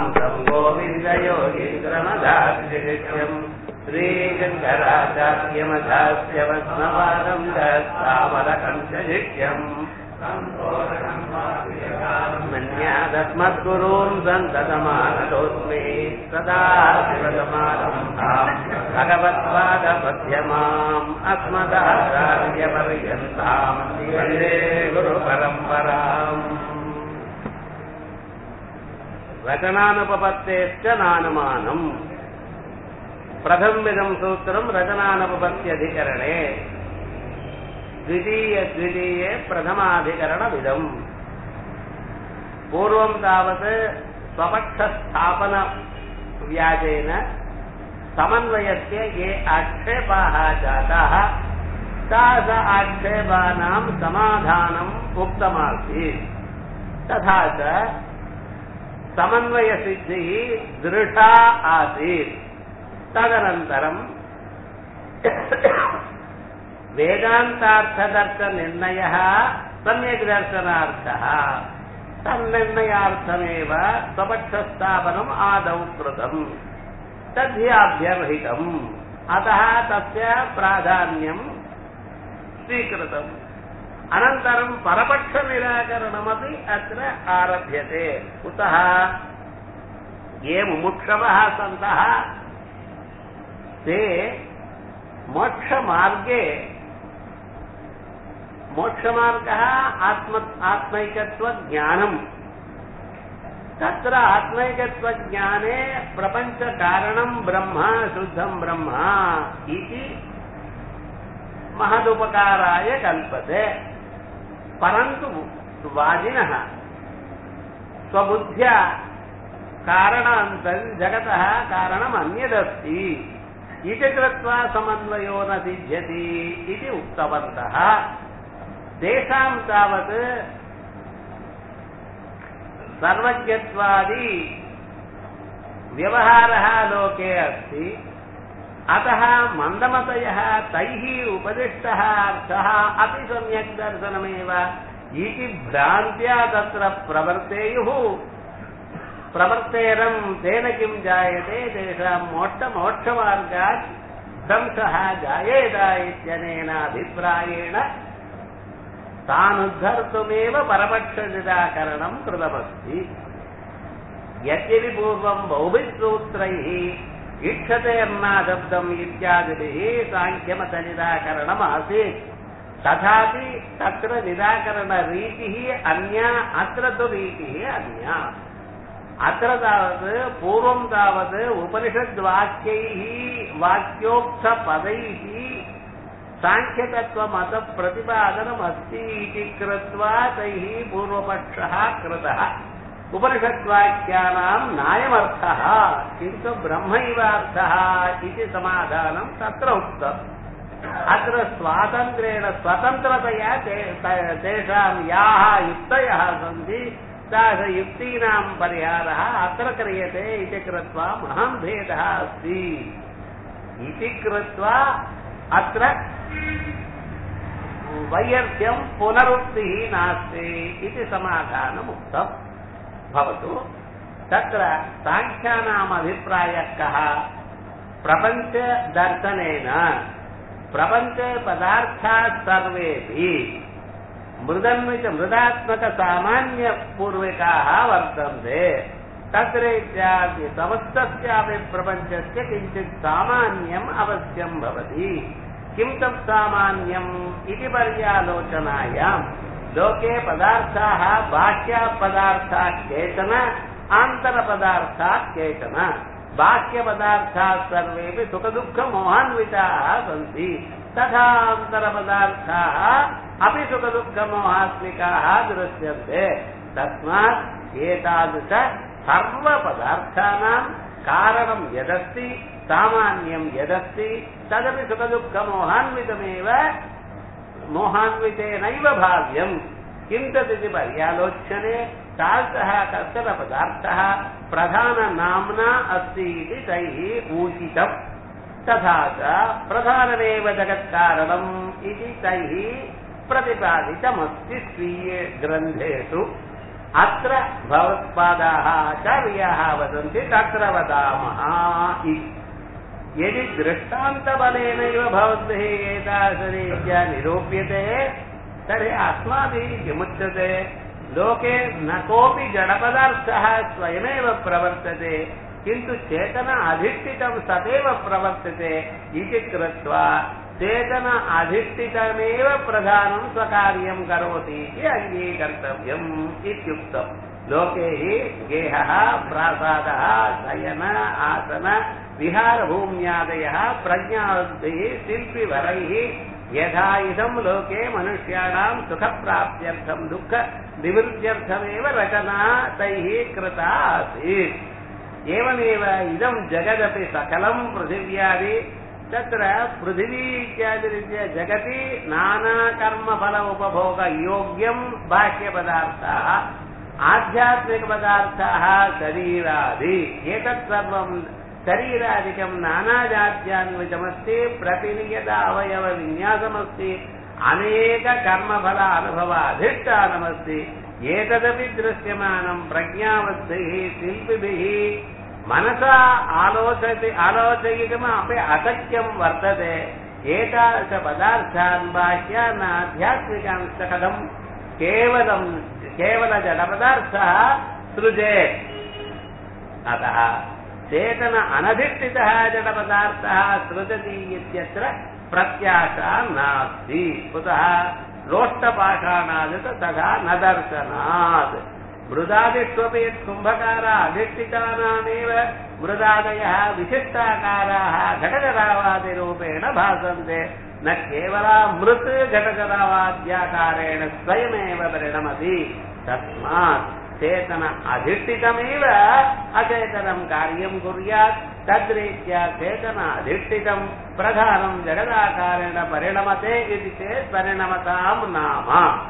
तं गोविन्दयोगीन्द्रमदास्यम् श्रीशङ्कराचार्यमधास्य वस्मवादं दस्तामलकं च शिष्यम् मन्यादस्मद्गुरून् सन्ततमानतोऽस्मि सदा शिवसमारम्भाम् भगवत्पादमध्यमाम् अस्मदाचार्यपर्यन्ताम् वन्दे गुरुपरम्पराम् रचनानुपपत्तेश्च नानुमानम् प्रथमविदं सूत्रं रचनानुपपत्त्यधिकरणे द्वितीये प्रथमाधिकरणविदम् पूर्वं तावत् स्वपक्षस्थापन व्याजेन समन्वयस्य ये आक्षेपाः जाताः तास आक्षेपानां समाधानम् उक्तमासीत्। तथा च समन्वयसिद्धिः दृढा आसीत्। तदनन्तरं वेदान्तार्थदर्शनिर्णयः सम्यक् दर्शनार्थः तन्निर्णयार्थमेव स्वपक्षस्थापनम् आदौ कृतम् तद्धि अभ्यर्हितम् अतः तस्य प्राधान्यं स्वीकृतम्। अनन्तरं परपक्षनिराकरणमपि अत्र आरभ्यते। कुतः ये मुमुक्षवः सन्तः ते मोक्षमार्गः आत्मैकत्वज्ञानम्। तत्र आत्मैकत्वज्ञाने प्रपञ्चकारणं ब्रह्म शुद्धं ब्रह्म इति महदुपकाराय कल्पते। परन्तु वादिनः स्वबुद्ध्या कारणान्तरं जगतः कारणम् अन्यदस्ति इति कृत्वा समन्वयो न सिद्ध्यति इति उक्तवन्तः। तेषां तावत् सर्वज्ञत्वादि व्यवहारः लोके अस्ति। अतः मन्दमतयः तैः उपदिष्टः अर्थः अपि सम्यक् दर्शनमेव इति भ्रान्त्या तत्र प्रवर्तेयुः। प्रवर्तेरं तेन किं जायते तेषां मोक्षमार्गात् ध्वंसः जायेत इत्यनेन अभिप्रायेण तानुद्धर्तुमेव परपक्षनिराकरणं कृतमस्ति। यद्यपि पूर्वं बहुभिः सूत्रैः ईक्षते अन्नाशब्दम् इत्यादिभिः साङ्ख्यमतनिराकरणम् आसीत्। तथापि तत्र निराकरणरीतिः अन्या, अत्र तु रीतिः अन्या। अत्र तावत् पूर्वं तावत् उपनिषद्वाक्यैः वाक्योक्तपदैः साङ्ख्यतत्त्वमतप्रतिपादनमस्ति इति कृत्वा तैः पूर्वपक्षः कृतः। उपनिषद्वाक्यानां नायमर्थः किन्तु ब्रह्मैवार्थः इति समाधानं तत्र उक्तम्। अत्र स्वातन्त्र्येण स्वतन्त्रतया तेषां याः युक्तयः सन्ति ताः युक्तीनां परिहारः अत्र क्रियते इति कृत्वा महान् भेदः अस्ति इति कृत्वा अत्र वैयर्थ्यं पुनरुक्तिः नास्ति इति समाधानम् उक्तम् भवतु। तत्र साङ्ख्यानाम् अभिप्रायः कः? प्रपञ्चदर्शनेन प्रपञ्चे पदार्थाः सर्वेपि मृदात्मकसामान्यपूर्विकाः वर्तन्ते। तत्र इत्यादि समस्तस्यापि प्रपञ्चस्य किञ्चित् सामान्यम् अवश्यं भवति। किं तत् सामान्यम् इति पर्यालोचनायां लोके पदार्थाः बाह्यपदार्थाः केचन, आन्तरपदार्थाः केचन। बाह्यपदार्थाः सर्वेपि सुखदुःखमोहान्विताः सन्ति। तथा आन्तरपदार्थाः अपि सुखदुःखमोहात्मिकाः दृश्यन्ते। तस्मात् एतादृश सर्वपदार्थानां कारणं यदस्ति, सामान्यं यदस्ति तदपि सुखदुःखमोहान्वितमेव, मोहान्वितेनैव भाव्यम्। किं तदिति पर्यालोचने तादृशः कश्चन पदार्थः प्रधाननाम्ना अस्ति इति तैः ऊचितम्। तथा च प्रधानमेव जगत्कारणम् इति तैः प्रतिपादितमस्ति स्वीये ग्रन्थेषु। अत्र भवत्पादाः आचार्याः वदन्ति तत्र वदामः इति। यदि दृष्टान्तबलेनैव भवद्भिः एतादृशरीत्या निरूप्यते तर्हि अस्माभिः किमुच्यते? लोके न कोऽपि जडपदार्थः स्वयमेव प्रवर्तते किन्तु चेतन अधिष्ठितं सदैव प्रवर्तते इति कृत्वा चेतन अधिष्ठितमेव प्रधानं स्वकार्यं करोति इति अङ्गीकर्तव्यम् इत्युक्तम्। लोके हि गेहः प्रासादः शयन आसन विहारभूम्यादयः प्रज्ञावद्भिः शिल्पिवरैः यथा इदं लोके मनुष्याणां सुखप्राप्त्यर्थं दुःख निवृत्त्यर्थमेव रचना तैः कृता आसीत्। एवमेव इदं जगदपि सकलं पृथिव्यादि तत्र पृथिवी इत्यादिरीत्या जगति नानाकर्मफल उपभोगयोग्यं बाह्यपदार्थाः आध्यात्मिकपदार्थाः शरीरादि एतत् सर्वं शरीरादिकं नानाजात्यान्वितमस्ति प्रतिनियत अवयवविन्यासमस्ति अनेक कर्मफल अनुभवाधिष्ठानमस्ति। एतदपि दृश्यमानं प्रज्ञावद्भिः शिल्पिभिः मनसा आलोचयितुम् अपि अशक्यं वर्तते। एतादृशपदार्थान् बाह्यान् आध्यात्मिकांश्च कथं केवलजडपदार्थः सृजेत्? अतः चेतन अनधिष्ठितः जडपदार्थः सृजति इत्यत्र प्रत्याशा नास्ति। कुतः? लोष्टपाषाणादित तथा न दर्शनात्। मृदादिष्वपि कुम्भकार अधिष्ठितानामेव मृदादयः विशिष्टाकाराः घटजरावादिरूपेण भासन्ते न केवला मृत् घटजरावाद्याकारेण स्वयमेव परिणमति। तस्मात् चेतन अधिष्ठितमेव अचेतनं कार्यं कुर्यात् तद्रीत्या चेतन अधिष्ठितं प्रधानं जगदाकारेण परिणमते इति चेत् परिणमतां नाम।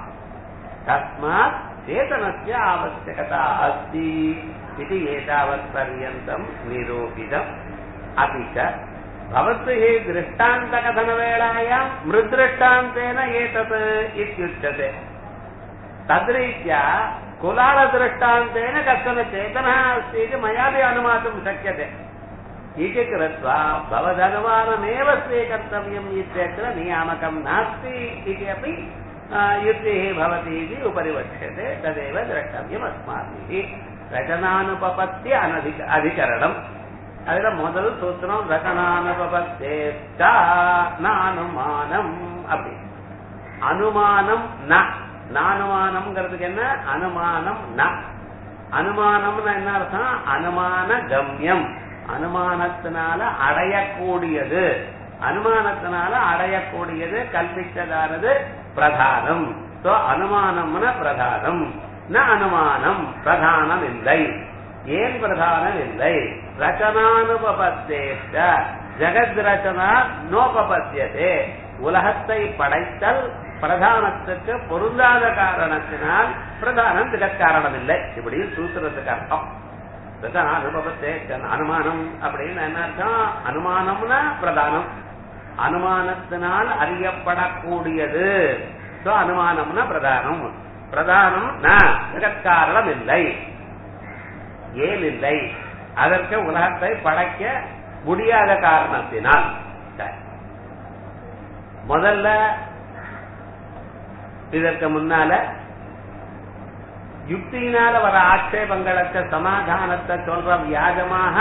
तस्मात् चेतनस्य आवश्यकता अस्ति इति एतावत्पर्यन्तं निरूपितम्। अपि च भवद्भिः दृष्टान्तकथनवेलायां मृद्दृष्टान्तेन एतत् इत्युच्यते। तद्रीत्या कुलालदृष्टान्तेन कश्चन चेतनः अस्ति इति मयापि अनुमातुं शक्यते इति कृत्वा भवदनुमानमेव स्वीकर्तव्यम् इत्यत्र नियामकं नास्ति इति अपि युक्तिः भवति इति उपरि वक्ष्यते। तदेव द्रष्टव्यम् अस्माभिः। रचनानुपपत्ति अधिकरणम् அதில் முதல் சூத்திரம் ரச்சனானுபவத்தேஷ்ட நானுமானம். அப்படி அனுமானம் நானுமானம்ங்கிறதுக்கு என்ன? அனுமானம் அனுமானம்னு என்ன அர்த்தம்? அனுமான கம்யம், அனுமானத்தினால அடையக்கூடியது. அனுமானத்தினால அடையக்கூடியது கல்பித்ததானது பிரதானம். அனுமானம்னா பிரதானம். ந அனுமானம் பிரதானம் இல்லை. ஏன் பிரதானம் இல்லை? ரச்சனானுபவத்தேஷ்ட ஜகத் ரச்சனா நோபபத்தியதே. உலகத்தை படைத்தல் பிரதானத்துக்கு பொருந்தாத காரணத்தினால் பிரதானம் ஜெகத்காரணம் இல்லை. இப்படி சூத்திரத்துக்கு அர்த்தம். ரச்சனானுபவத்தேஷ்ட அனுமானம் அப்படின்னு என்ன அர்த்தம்? அனுமானம்னா பிரதானம், அனுமானத்தினால் அறியப்படக்கூடியது. அனுமானம்னா பிரதானம். பிரதானம் ஜெகத்காரணம் இல்லை. ஏன் இல்லை? அதற்கு உலகத்தை படைக்க முடியாத காரணத்தினால். முதல்ல இதற்கு முன்னால யுக்தியினால வர ஆட்சேபங்களுக்கு சமாதானத்தை சொல்ற வியாஜமாக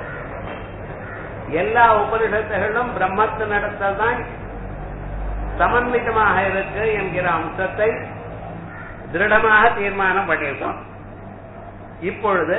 எல்லா உபனிஷத்துகளும் பிரம்மத்து நடத்தல் தான் சமன்விதமாக இருக்கு என்கிற அம்சத்தை திருடமாக தீர்மானம் பண்ணியிருக்கோம். இப்பொழுது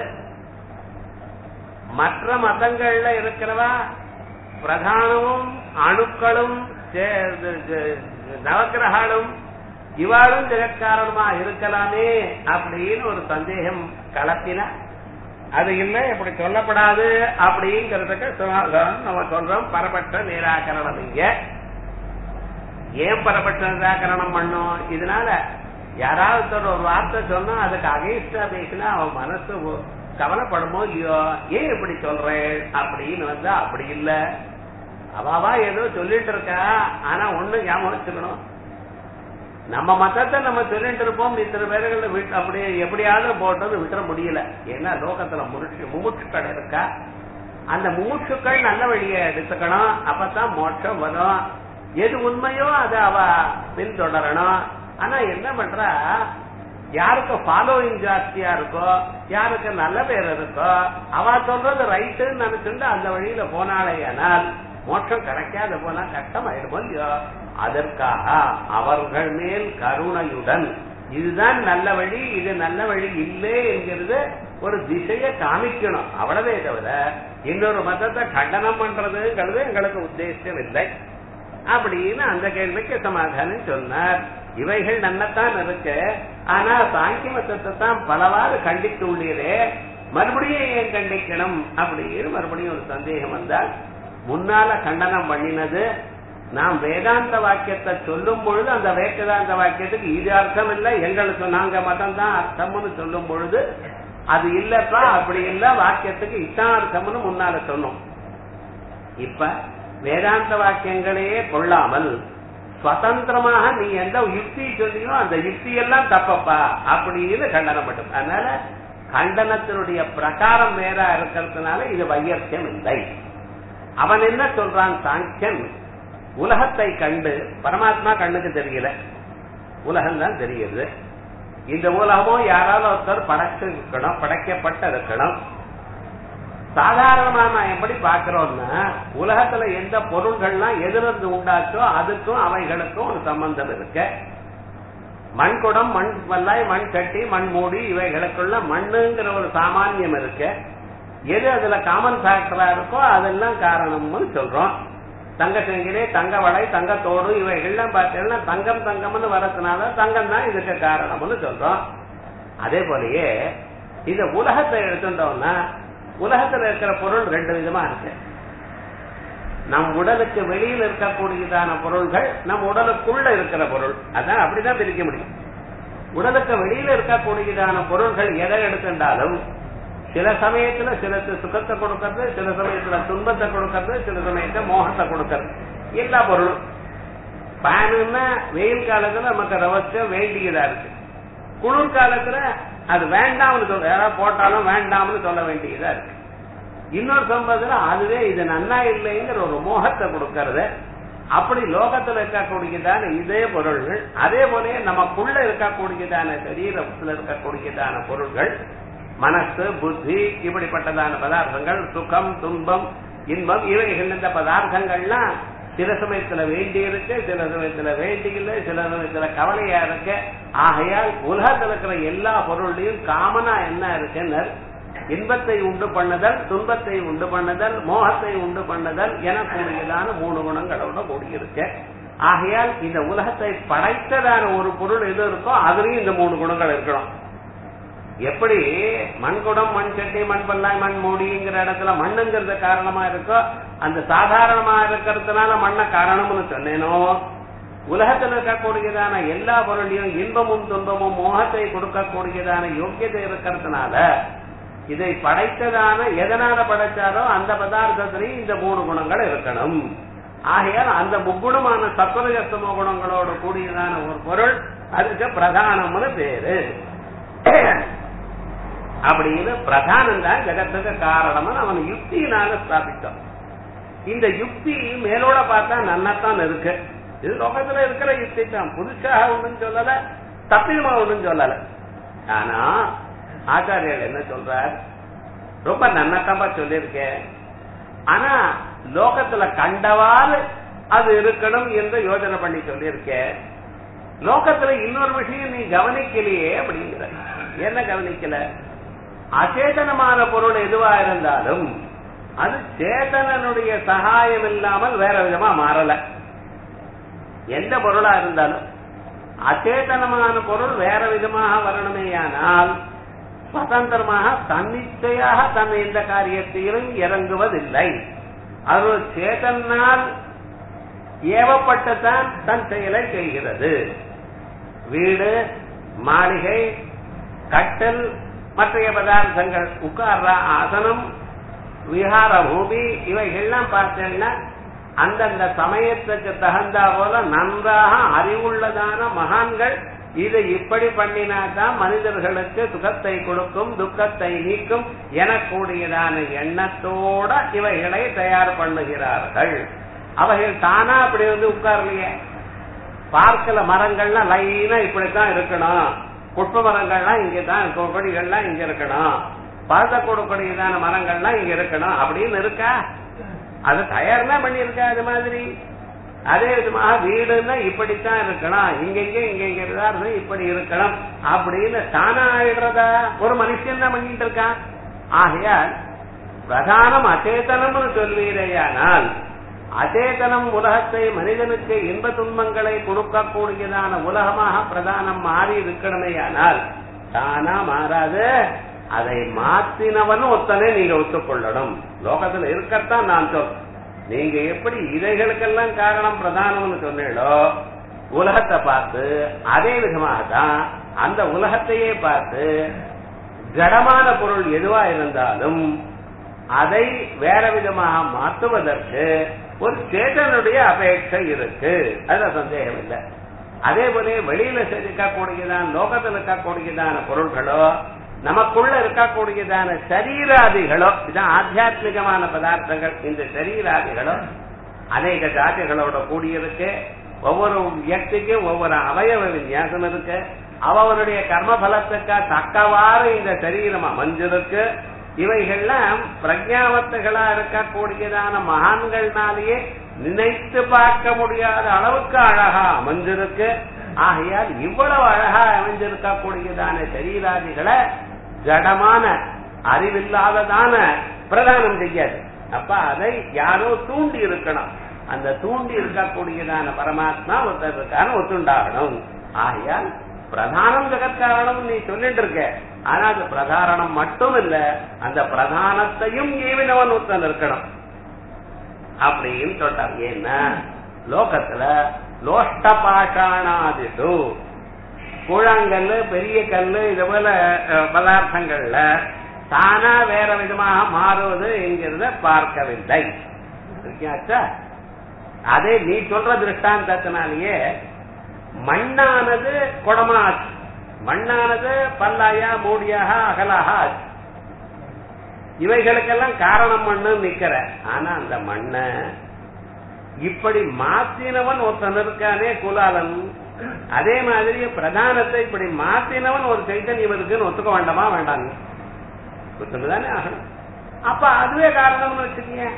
மற்ற மதங்கள்ல இருக்கிறவா பிரதானமும் அணுக்களும் நவக்கிரகாலும் இவாளும் ஜெகத்காரணமா இருக்கலாமே அப்படின்னு ஒரு சந்தேகம் கலத்தின. அது இல்லை, அப்படி சொல்லப்படாது அப்படிங்கிறதுக்கு நம்ம சொல்றோம் பரபட்ச நிராகரணம். இங்க ஏன் பரபட்ச நிராகரணம் பண்ணும்? இதனால யாராவது ஒரு வார்த்தை சொன்னா அதுக்கு அகைன்ஸ்டா பேசினா அவன் மனசு கவலைப்படுமோ இல்லையோ, ஏன் இப்படி சொல்றேன் அப்படின்னு வந்தா அப்படி இல்ல. அவாவா ஏதோ சொல்லிட்டு இருக்கா. ஆனா ஒண்ணு ஞாபகம் வச்சுக்கணும், நம்ம மதத்தை நம்ம சொல்லிட்டு இருப்போம், இத்தனை பேர்கள் அப்படியே எப்படியாவது போட்டது விட்டுற முடியல. ஏன்னா லோகத்துல முமுட்சுக்கள் இருக்கா, அந்த முமுட்சுக்கள் நல்ல வழியை எடுத்துக்கணும், அப்பதான் மோட்சம் வரும். எது உண்மையோ அதை அவ பின்தொடரணும். ஆனா என்ன பண்றா, யாருக்கு ஃபாலோயிங் ஜாஸ்தியா இருக்கோ, யாருக்கு நல்ல பேர் இருக்கோ, அவ சொல்றது ரைட்டுன்னு நினைச்சுட்டு அந்த வழியில போனாலே ஆனால் மோட்சம் கிடைக்காத போனா கஷ்டமாயிடுமோ இல்லையோ. அதற்காக அவர்கள் மேல் கருணையுடன் இதுதான் நல்ல வழி, இது நல்ல வழி இல்லை என்கிறது ஒரு திசையை காமிக்கணும். அவ்வளவே தவிர இன்னொரு மதத்தை கண்டனம் பண்றதுங்கிறது எங்களுக்கு உத்தேசம் இல்லை அப்படின்னு அந்த கேள்விக்கு சமாதானம் சொன்னார். இவைகள் நன்னத்தான் இருக்கு, ஆனா சாங்கிய மதத்தை தான் பலவாறு கண்டித்து உள்ளீரே, மறுபடியும் ஏன் கண்டிக்கணும் அப்படின்னு மறுபடியும் ஒரு சந்தேகம் வந்தால், முன்னால கண்டனம் பண்ணினது நாம் வேதாந்த வாக்கியத்தை சொல்லும் பொழுது அந்த வேதாந்த வாக்கியத்துக்கு இது அர்த்தம் இல்லை, எங்களுக்கு நாங்க மதம் தான் அர்த்தம்னு சொல்லும் பொழுது அது இல்லப்பா அப்படி இல்ல, வாக்கியத்துக்கு இதான் அர்த்தம்னு முன்னால சொன்னோம். இப்ப வேதாந்த வாக்கியங்களையே கொள்ளாமல் சுதந்திரமாக நீ எந்த யுக்தி சொல்லியோ அந்த யுக்தி எல்லாம் தப்பப்பா அப்படின்னு கண்டனம் பண்ணும். அதனால கண்டனத்தினுடைய பிரகாரம் வேற இருக்கிறதுனால இது வையர்த்தியம் இல்லை. அவன் என்ன சொல்றான், சாங்கியன் உலகத்தை கண்டு, பரமாத்மா கண்ணுக்கு தெரியல, உலகம் தான் தெரியுது. இந்த உலகமும் யாராவது ஒருத்தர் படைச்சிருக்கணும், படைக்கப்பட்ட இருக்கணும். சாதாரணமா நான் எப்படி பாக்குறோம்னா, உலகத்துல எந்த பொருள்கள்லாம் எதிர்ந்து உண்டாச்சோ அதுக்கும் அவைகளுக்கும் ஒரு சம்பந்தம் இருக்கு. மண்குடம், மண் வல்லாய், மண் சட்டி, மண் மூடி இவைகளுக்குள்ள மண்ணுங்கிற ஒரு சாமானியம் இருக்கு. எது அதுல காமன் ஃபேக்டரா இருக்கோ அதெல்லாம் காரணம்னு சொல்றோம். தங்க செங்கிலே, தங்க வளை, தங்கத்தோடு இவைகள்லாம் பார்த்தீங்கன்னா தங்கம் தங்கம்னு வரதுனால தங்கம் தான் இதுக்கு காரணம்னு சொல்றோம். அதே போலயே இந்த உலகத்தை எடுத்துட்டோம்னா உலகத்துல இருக்கிற பொருள் ரெண்டு விதமா இருக்கு. நம் உடலுக்கு வெளியில் இருக்கக்கூடியதான பொருள்கள், நம் உடலுக்குள்ள இருக்கிற பொருள், அதான் அப்படிதான் பிரிக்க முடியும். உடலுக்கு வெளியில இருக்கக்கூடியதான பொருள்கள் எதை எடுத்துட்டாலும் சில சமயத்துல சில சுகத்தை கொடுக்கறது, சில சமயத்துல துன்பத்தை கொடுக்கறது, சில சமயத்துல மோகத்தை கொடுக்கறது. எல்லா பொருளும் ஃபேனுன்னா வெயில் காலத்துல நமக்கு அவசியம் வேண்டியதா இருக்கு, குளிர் காலத்துல அது வேண்டாம்னு சொல்ல, யாராவது போட்டாலும் வேண்டாம்னு சொல்ல வேண்டியதா இருக்கு. இன்னொரு சம்பவத்துல அதுவே இது நன்னா இல்லைங்கிற ஒரு மோகத்தை கொடுக்கறது. அப்படி லோகத்துல இருக்கக்கூடியதான இதே பொருள்கள், அதே போல நமக்குள்ள இருக்கக்கூடியதான சரீரத்துல இருக்கக்கூடியதான பொருள்கள், மனசு, புத்தி, இப்படிப்பட்டதான பதார்த்தங்கள், சுகம், துன்பம், இன்பம், இவைகள் இந்த பதார்த்தங்கள்லாம் சில சமயத்துல வேண்டி இருக்கு, சில சமயத்துல வேண்டி இல்லை, சில சமயத்துல கவலையா இருக்கு. ஆகையால் உலகத்தில் இருக்கிற எல்லா பொருளையும் காமனா என்ன இருக்குன்னு இன்பத்தை உண்டு பண்ணுதல், துன்பத்தை உண்டு பண்ணுதல், மோகத்தை உண்டு பண்ணுதல் எனக்கூடியதான மூணு குணங்களோட கூடியிருக்கு. ஆகையால் இந்த உலகத்தை படைத்ததான ஒரு பொருள் எது இருக்கோ அதுலயும் இந்த மூணு குணங்கள் இருக்கணும். எப்படி மண்குடம், மண் சட்டி, மண் பல்லாய், மண் மூடிங்கிற இடத்துல மண்ணுங்கிறது காரணமா இருக்கோ, அந்த சாதாரணமா இருக்கிறதுனால மண்ண காரணம்னு சொன்னேனோ, உலகத்தில் இருக்கக்கூடியதான எல்லா பொருளையும் இன்பமும் துன்பமும் மோகத்தை கொடுக்கக்கூடியதான யோக்கியத்தை இருக்கிறதுனால இதை படைத்ததான எதனால படைச்சாரோ அந்த பதார்த்தத்திலையும் இந்த மூணு குணங்கள் இருக்கணும். ஆகையால் அந்த முக்குணமான சத்வரஜஸ்தமோ குணங்களோடு கூடியதான ஒரு பொருள் அதுக்கு பிரதானம்னு பேரு. அப்படின்னு பிரதானம் தான் ஜெகத்துக்கு காரணம் அவன் யுக்தியினால ஸ்தாபித்தோம். இந்த யுக்தி மேலோட பார்த்தா நன்னத்தான் இருக்கு. இது லோகத்துல இருக்கிற யுக்தி தான், புதுசாக ஒண்ணும் சொல்லல, தப்பியமா ஒண்ணும் சொல்லல. ஆனா ஆச்சாரியர் என்ன சொல்றார், ரொம்ப நன்னத்தம்பா சொல்லியிருக்கேன், ஆனா லோகத்துல கண்டவாறு அது இருக்கணும் என்று யோசனை பண்ணி சொல்லியிருக்கேன். லோகத்துல இன்னொரு விஷயம் நீ கவனிக்கலையே அப்படிங்கிற. என்ன கவனிக்கல? அச்சேதனமான பொருள் எதுவா இருந்தாலும் அது சேதனனுடைய சகாயம் இல்லாமல் வேற விதமா மாறல. எந்த பொருளா இருந்தாலும் அச்சேதனமான பொருள் வேற விதமாக வரணுமேயானால் சுதந்திரமாக தன்னிச்சையாக தன் எந்த காரியத்திலும் இறங்குவதில்லை. அது சேதனால் ஏவப்பட்டுதான் தன் செயலை செய்கிறது. வீடு, மாளிகை, கட்டல், மற்றைய பதார்த்தங்கள், உட்கார்ற ஆசனம், விஹார பூமி, இவைகள்லாம் பார்த்தீங்கன்னா அந்தந்த சமயத்துக்கு தகுந்தா போல நன்றாக அறிவுள்ளதான மகான்கள் இதை இப்படி பண்ணினாதான் மனிதர்களுக்கு சுகத்தை கொடுக்கும், துக்கத்தை நீக்கும் எனக்கூடியதான எண்ணத்தோட இவைகளை தயார் பண்ணுகிறார்கள். அவைகள் தானா அப்படி உட்கார்லையே. பார்க்கல மரங்கள்லாம் லைனா இப்படித்தான் இருக்கணும், புஷ்ப மரங்கள்லாம் இங்கதான், கொடிகள்லாம் இங்க இருக்கணும், பழத்தை கொடுக்கூடியதான மரங்கள்லாம் இங்க இருக்கணும் அப்படின்னு இருக்கா? அது தயார்தான் பண்ணியிருக்கா. அது மாதிரி அதே விதமாக வீடுன்னா இப்படித்தான் இருக்கணும், இங்க இப்படி இருக்கணும் அப்படின்னு தானா ஆயிடுறதா? ஒரு மனுஷன் தான் பண்ணிட்டு இருக்கான். ஆகையால் பிரதானம் அச்சேதனம்னு சொல்வீரையானால், அச்சேதனம் உலகத்தை மனிதனுக்கு இன்ப துன்பங்களை கொடுக்கக்கூடியதான உலகமாக பிரதானம் மாறி இருக்கணுமேயானால் தானா மாறாது. அதை மாற்றினவனும் ஒத்தனை நீங்க ஒத்துக்கொள்ளணும். லோகத்துல இருக்கத்தான் நான் சொல்றேன். நீங்க எப்படி இதைகளுக்கெல்லாம் காரணம் பிரதானம்னு சொன்னீங்களோ உலகத்தை பார்த்து, அதே விதமாகத்தான் அந்த உலகத்தையே பார்த்து ஜடமான பொருள் எதுவா இருந்தாலும் அதை வேற விதமாக மாற்றுவதற்கு ஒரு சேதனுடைய அபேட்சை இருக்கு, அதுல சந்தேகம் இல்லை. அதே போல வெளியில இருக்கக்கூடியதான லோகத்தில் இருக்கக்கூடியதான பொருள்களோ நமக்குள்ள இருக்கக்கூடியதான சரீராதிகளோ, இதான் ஆத்தியாத்மிகமான பதார்த்தங்கள். இந்த சரீராதிகளோ அநேக ஜாதிகளோட கூடியிருக்கு. ஒவ்வொரு வியக்திக்கும் ஒவ்வொரு அவயவ விநியாசம் இருக்கு. அவனுடைய கர்ம பலத்துக்கு தக்கவாறு இந்த சரீரம் அமைஞ்சிருக்கு. இவைகள்லாம் பிரஜாவத்துகளா இருக்கக்கூடியதான மகான்கள்னாலேயே நினைத்து பார்க்க முடியாத அளவுக்கு அழகா அமைஞ்சிருக்கு. ஆகையால் இவ்வளவு அழகா அமைஞ்சிருக்கக்கூடியதான சரீராதிகளை ஜடமான அறிவில்லாததான பிரதானம் செய்யாது. அப்ப அதை யாரோ தூண்டி இருக்கணும். அந்த தூண்டி இருக்கக்கூடியதான பரமாத்மா ஒருத்தருக்கான ஒத்துண்டாகணும். ஆகையால் பிரதானம் ஜெகத்காரணம் நீ சொல்லிட்டு இருக்க. ஆனா அது பிரதாரணம் மட்டும் இல்ல, அந்த பிரதானத்தையும் ஏவினவன் ஒருத்தன் இருக்கணும் அப்படின்னு சொல்றார். ஏன்னா லோகத்துல லோஷ்ட பாஷாணாதிஷு கூழாங்கல்லு, பெரிய கல்லு, இது போல பதார்த்தங்கள்ல தானா வேற விதமாக மாறுவது என்கிறத பார்க்கவில்லை. அதே நீ சொல்ற திருஷ்டாந்தத்தினாலேயே மண்ணானது குடமாச்சு, மண்ணானது பல்லாயா மூடியாக அகலாக ஆச்சு. இவைகளுக்கெல்லாம் காரணம் மண்ணு நிக்கிற. ஆனா அந்த மண்ண இப்படி மாத்தினவன் ஒருத்தன் இருக்கானே குலாலன், அதே மாதிரி பிரதானத்தை இப்படி மாத்தினவன் ஒரு சைத்தன்யம் இருக்குன்னு ஒத்துக்க வேண்டாமா? வேண்டாங்க, ஒத்துண்டுதானே ஆகணும். அப்ப அதுவே காரணம்னு வச்சுக்கீங்க.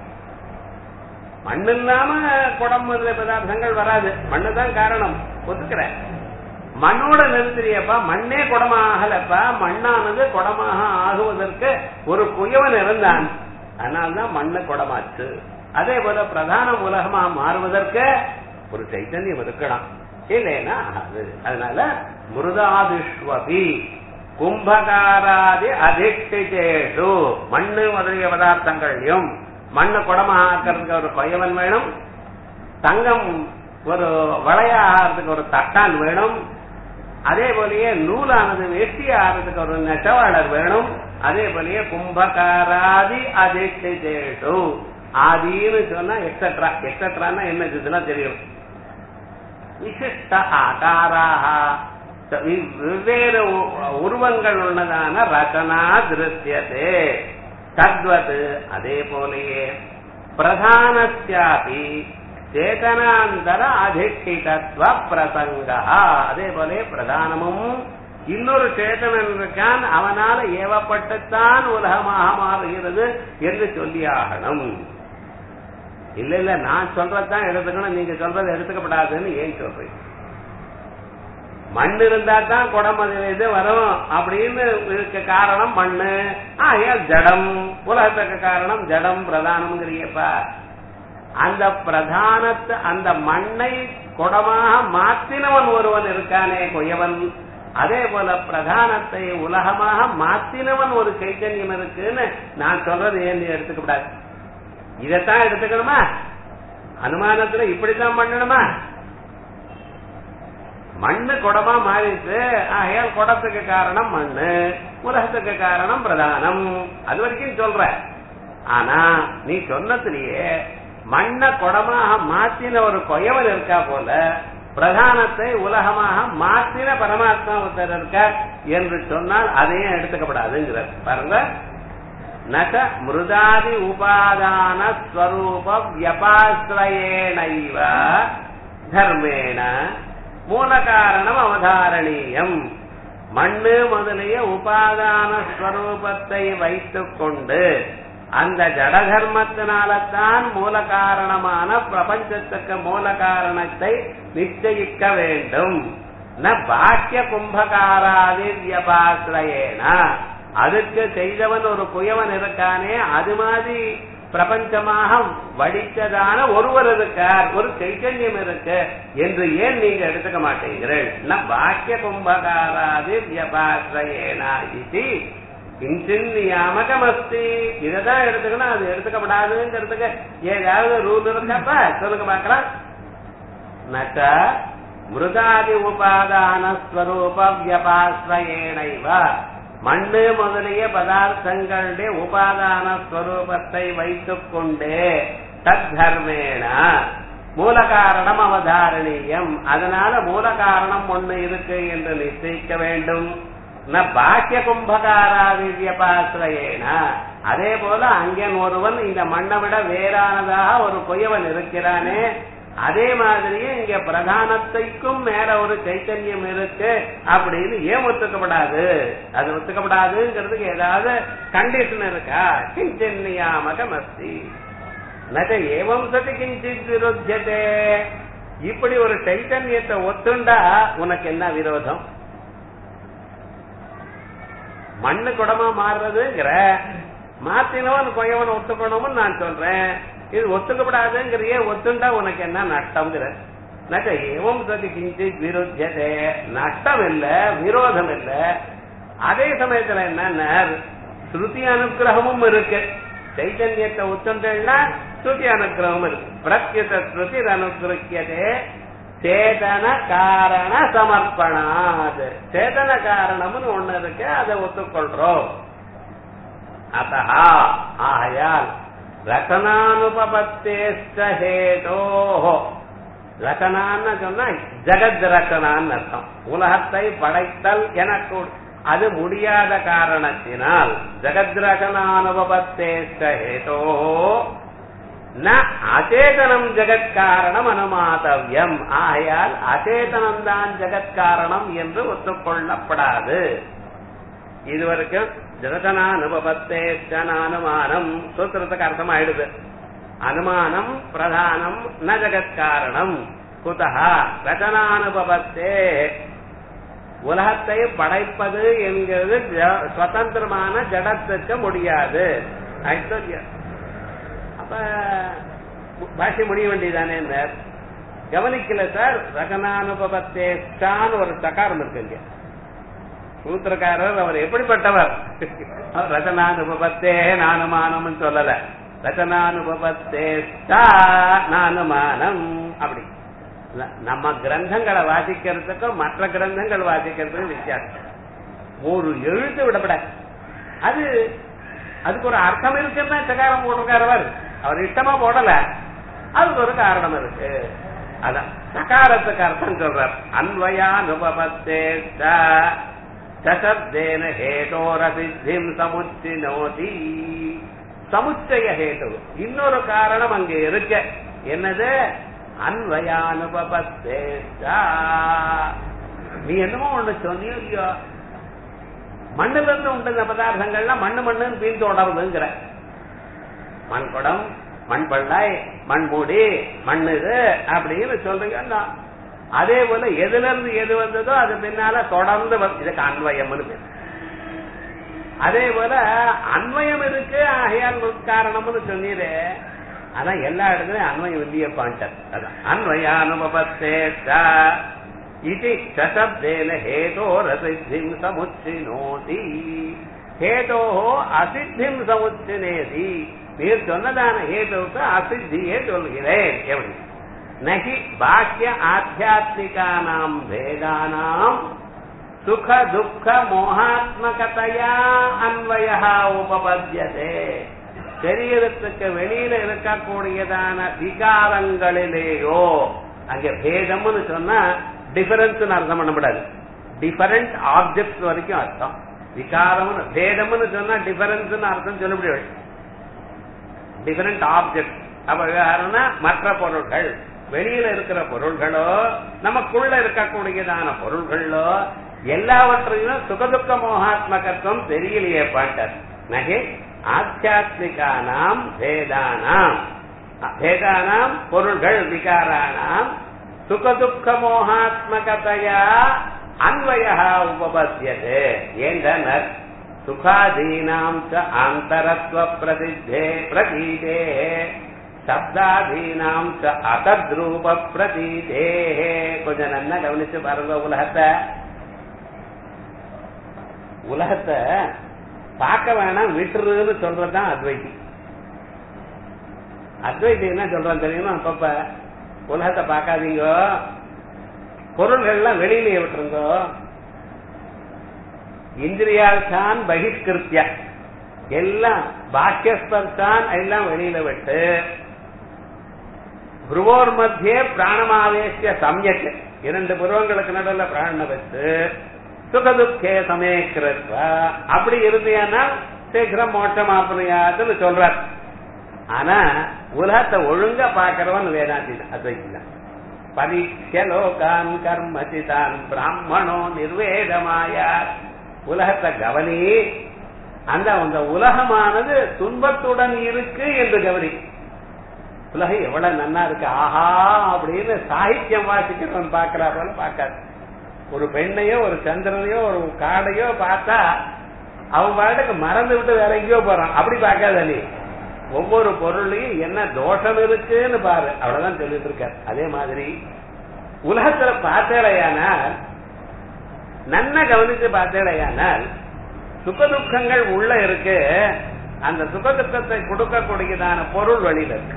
மண் இல்லாம குடம் முதல பதார்த்தங்கள் வராது, மண்ணுதான் காரணம், ஒத்துக்கிறேன். மண்ணோட நிறுத்திரியப்பா, மண்ணே குடமாகலப்பா, மண்ணானது குடமாக ஆகுவதற்கு ஒரு குயவன் இருந்தான், அதனால்தான் மண்ணு குடமாச்சு. அதே போல பிரதான உலகமா மாறுவதற்கு ஒரு சைத்தன்யம் இருக்கலாம், இல்லைன்னா அது. அதனால மிருதாதிஷ்வபி கும்பகாராதி அதிஷ்டிதேஷு, மண்ணு முதலிய பதார்த்தங்களையும் மண்ணு குடமாக்கிறதுக்கு ஒரு குயவன் வேணும், தங்கம் ஒரு வளையாகிறதுக்கு ஒரு தட்டான் வேணும், அதே போலயே நூலானது வேஷ்டி ஆகிறதுக்கு ஒரு நெசவாளர் வேணும். அதே போலயே கும்பகாராதி அதிஷ்டிதேஷு, ஆதின்னு சொன்னா எக்ஸெட்ரா, எக்ஸெட்ரான்னா என்ன இதெல்லாம் தெரியும். விசிஷ்ட ஆகாராக, வெவ்வேறு உருவங்கள் உள்ளதான ரச்சனா திருஷ்யதே தத்வத், அதே போலயே பிரதானஸ்யாபி சேதனாந்தர அதிஷ்டிதத்வ பிரசங்க, அதே போல பிரதானமும் இன்னொரு சேதனன் இருக்கான், அவனால ஏவப்பட்டுத்தான் உலகமாக மாறுகிறது என்று சொல்லியாகணும். இல்ல இல்ல நான் சொல்றதுதான் எடுத்துக்கணும், நீங்க சொல்றது எடுத்துக்கப்படாதுன்னு ஏன் சொல்றீங்க? மண் இருந்தா தான் குடம் இது வரும் அப்படின்னு இருக்க காரணம் மண்ணு. ஏன் ஜடம், உலகத்துக்கு காரணம் ஜடம் பிரதானம்ங்கிறியப்பா. அந்த பிரதானத்தை, அந்த மண்ணை குடமாக மாற்றினவன் ஒருவன் இருக்கானே குயவன், அதே போல பிரதானத்தை உலகமாக மாற்றினவன் ஒரு சைத்தன்யம் இருக்குன்னு நான் சொல்றது ஏன் எடுத்துக்கப்படாது? இதைத்தான் எடுத்துக்கணுமா? அனுமானத்துல இப்படித்தான் பண்ணணுமா? மண்ணு குடமா மாறிட்டு, ஆகையால் குடத்துக்கு காரணம் மண்ணு, உலகத்துக்கு காரணம் பிரதானம், அது வரைக்கும் சொல்ற. ஆனா நீ சொன்னதுலயே மண்ண குடமாக மாத்தின ஒரு கொயவன் இருக்கா போல பிரதானத்தை உலகமாக மாத்தின பரமாத்மா ஒருத்தர் இருக்கார் என்று சொன்னால் அதையும் எடுத்துக்கப்படாதுங்கிறார். பாருங்க, நக மிருதாதி உபாதான ஸ்வரூப வியபாஸ்ரயேணைவ தர்மேண மூல காரணம் அவதாரணீயம். மண்ணு முதலிய உபாதான ஸ்வரூபத்தை வைத்துக் கொண்டு அந்த ஜட தர்மத்தினால்தான் மூல காரணமான பிரபஞ்சத்துக்கு மூல காரணத்தை நிச்சயிக்க வேண்டும். ந பாக்கிய கும்பகாராதி வியபாஸ்ரயேன, அதுக்கு செய்தவன் ஒரு குயவன் இருக்கானே, அது மாதிரி பிரபஞ்சமாக வடித்ததான ஒருவர் இருக்கார், ஒரு சைத்தன்யம் இருக்கு என்று ஏன் நீங்க எடுத்துக்க மாட்டேங்கிறீர்கள்? ந பாக்கிய கும்பகாராதி வியபாஸ்ரயேன இது கிஞ்சின் நியாமகமஸ்தி. இதான் எடுத்துக்கணும், அது எடுத்துக்கப்படாதுங்கிறதுக்கு ஏதாவது ரூல் இருக்கப்ப சொல்லுங்க பாக்கலாம். நக மிருதாதி உபாதான ஸ்வரூப வியபாஸ்ரயேணைவ, மண்ணு முதலிய பதார்த்தங்களுடைய உபாதான ஸ்வரூபத்தை வைத்துக் கொண்டே தத் தர்மேண மூல காரணம் அவதாரணீயம், அதனால மூல காரணம் ஒண்ணு இருக்கு என்று நிச்சயிக்க வேண்டும். ந பாக்கிய கும்பகாராதி வியபாஸ்ரயேன, அதே போல அங்கன் ஒருவன் இந்த மண்ணை விட வேறானதாக ஒரு கொயவன் இருக்கிறானே, அதே மாதிரியே இங்க பிரதானத்தைக்கும் மேல ஒரு சைத்தன்யம் இருக்கு அப்படின்னு ஏன் ஒத்துக்கப்படாது? அது ஒத்துக்கப்படாதுங்கிறதுக்கு ஏதாவது கண்டிஷன் இருக்கா? கிஞ்சின் நியாமகம் அஸ்தி நக ஏவம் சதி கிஞ்சித் விருத்தியதே. இப்படி ஒரு சைத்தன்யத்தை ஒத்துண்டா உனக்கு என்ன விரோதம்? மண்ணு குடமா மாறுறதுங்கிற மாத்தினவன் கொயவன் ஒத்துக்கணும்னு நான் சொல்றேன். இது ஒத்துக்கப்படாதுங்கிறிய ஒத்துண்டா உனக்கு என்ன நஷ்டம்ங்கிற? நக ஏவம் சதி கிஞ்சித் விருத்தியதே, நஷ்டம் இல்ல, விரோதம் இல்ல. அதே சமயத்துல என்ன, ஸ்ருதி அனுகிரகமும் இருக்கு. சைத்தன்யத்தை ஒத்துண்டா ஸ்ருதி அனுகிரகம் இருக்கு. பிரத்யத ஸ்ருதி அனுகிரகியதே சேதன காரண சமர்ப்பணாது. சேதன காரணம்னு ஒண்ணு இருக்கு, அதை ஒத்துக்கொள்றோம். அத்தஹா ஆயால் ரச்சனானுபபத்தேஷ்ட ஹேதோஹோ, ரச்சனான்னு சொன்னா ஜகத் ரச்சனான்னு அர்த்தம். உலகத்தை படைத்தல் எனக்கு அது முடியாத காரணத்தினால் ஜகத் ரச்சனானுபபத்தேஷ்ட ஹேதோஹோ ந அச்சேதனம் ஜெகத் காரணம் அனுமாதவியம். ஆகையால் அச்சேதனம் தான் ஜெகத் காரணம் என்று ஒத்துக்கொள்ளப்படாது. இதுவரைக்கும் ஜகதனானுபவத்தேனுமானம் சூத்திரத்துக்கு அர்த்தம் ஆயிடுது. அனுமானம் பிரதானம் ந ஜெகத் காரணம். குதஹா ரச்சனானுபவத்தே, உலகத்தை படைப்பது என்கிறது சுதந்திரமான ஜடத்துக்கு முடியாது. அப்ப பாஷை முடிய வேண்டியதானே? கவனிக்கல சார். ரகனானுபவத்தேஷ்டான்னு ஒரு சகாரம் இருக்குங்க. சூத்திரக்காரர் அவர் எப்படிப்பட்டவர்? ரகனானுபவத்தே நானுமானம் சொல்லல, ரகனானுபவத்தேஷ்டா நானுமானம். அப்படி நம்ம கிரந்தங்களை வாசிக்கிறதுக்கும் மற்ற கிரந்தங்கள் வாசிக்கிறதுக்கும் வித்தியாசம். ஒரு எழுத்து விடப்பட அது அதுக்கு ஒரு அர்த்தம் இருக்குன்னா சகாரம் போட்டிருக்காரவர். அவர் இஷ்டமா போடல, அதுக்கு ஒரு காரணம் இருக்கு. அதான் சகாரத்துக்கு அர்த்தம் சொல்றார். அன்வயானுபவத்தேஷ்ட சசப்தேன ஹேதோரசித்திம் சமுச்சினோதி. சமுச்சய ஹேது, இன்னொரு காரணம் அங்க இருக்க. என்னது? அன்வயானுபவத்தேஷ்ட. நீ என்னமோ ஒண்ணு சொன்னியோ இல்லையோ, மண்ணுல இருந்து உண்டு பதார்த்தங்கள்லாம் மண்ணு மண்ணுன்னு பீந்து தொடருதுங்கிற. மண் குடம், மண் பள்ளாய், மண் மூடி, மண்ணு இது அப்படின்னு சொல்றீங்க. அதே போல எதுல இருந்து எது வந்ததோ அது பின்னால தொடர்ந்து இதுக்கு அன்வயம்னு பேரு. அதே போல அன்வயம் இருக்கு, ஆகையால் காரணம்னு சொன்னீரு. ஆனா எல்லா இடத்துலயும் அன்வயம் இல்லையே பாண்டர். அதான் அன்வயானுபவத்தேஷ்ட இதி சசப்தேன ஹேதோரசித்திம் சமுச்சினோதி. ஹேதோஹோ அசித்திம் சமுச்சினேதி. நீர் சொன்னதான ஹேதுவுக்கு அசித்தியே சொல்கிறேன். எப்படி? நகி பாக்கிய ஆத்தியாத்மிகானாம் வேதானாம் சுக துக்க மோகாத்மகதையா அன்வயः உபபத்யதே. சரீரத்துக்கு வெளியில இருக்கக்கூடியதான விகாரங்களிலேயோ, அங்க பேதம்னு சொன்னா டிஃபரன்ஸ் அர்த்தம் பண்ணக்கூடாது, டிஃபரண்ட் ஆப்ஜெக்ட்ஸ் வரைக்கும் அர்த்தம். விகாரம் பேதம்னு சொன்னா டிஃபரன்ஸ் அர்த்தம் சொல்ல முடியாது. டிஃபரண்ட் ஆப்ஜெக்ட் அப்ப விகாரம்னா மற்ற பொருள்கள், வெளியில இருக்கிற பொருள்களோ நமக்குள்ள இருக்கக்கூடியதான பொருள்களோ எல்லாவற்றையும் சுகதுக்க மோகாத்மகத்துவம் தெரியலையே பாட்டார். நகே ஆத்தியாத்மிகானாம் பேதானாம் பொருள்கள் விகாரானாம் சுகதுக்க மோகாத்மகதையா அன்வய உபபத்தியதே. ஏண்டனர் சுகாதீனாம் ஆந்தரத்வ பிரதீதே சப்தாதீனாம் அசத்ரூப பிரதீதே. கொஞ்சம் நல்லா கவனிச்சு பாருங்க. உலகத்தை பார்க்க வேணாம் விட்டுருன்னு சொல்றதுதான் அத்வைதி. அத்வைதி என்ன சொல்றான் தெரியுமா? அப்பப்ப உலகத்தை பார்க்காதீங்க, பொருள்கள்லாம் வெளியிலேயே விட்டுருங்க. இந்திரியால்தான் பகிஷ்கிருத்திய எல்லாம் பாக்கியஸ்பர்தான் எல்லாம் வெளியில விட்டு புருவோர் மத்தியே பிராணமாவேசிய சமயக், இரண்டு புருவங்களுக்கு நடுவில் பிராண வச்சு சுகதுக்கே சமேக்கிருத்வ அப்படி இருந்தேன்னா சீக்கிரம் மோட்சமாப்பனையாதுன்னு சொல்றார். ஆனா உலகத்தை ஒழுங்கா பாக்கிறவன் வேதாந்தி அத்வைதான். பரீட்ச லோகான் கர்மசிதான் பிராமணோ நிர்வேதமாயா. உலகத்தை கவனி, அந்த உலகமானது துன்பத்துடன் இருக்கு என்று கவனி. உலகம் எவ்வளவு நன்னா இருக்கு, ஆஹா அப்படின்னு சாகித்யம் வாசிக்கிறவன் பாக்கிறா போல பார்க்காது. ஒரு பெண்ணையோ ஒரு சந்திரனையோ ஒரு காடையோ பார்த்தா அவன் பாட்டுக்கு மறந்து விட்டு வேற எங்கேயோ போறான், அப்படி பார்க்காத நீ. ஒவ்வொரு பொருளையும் என்ன தோஷம் இருக்குன்னு பாரு, அவ்வளவுதான் சொல்லிட்டு இருக்காரு. அதே மாதிரி உலகத்துல பார்த்தேடையானால், நன்ன கவனிச்சு பார்த்தேடையானால் சுகதுக்கங்கள் உள்ள இருக்கு. அந்த சுகதுக்கத்தை கொடுக்கக்கூடியதான பொருள் வெளியில இருக்கு.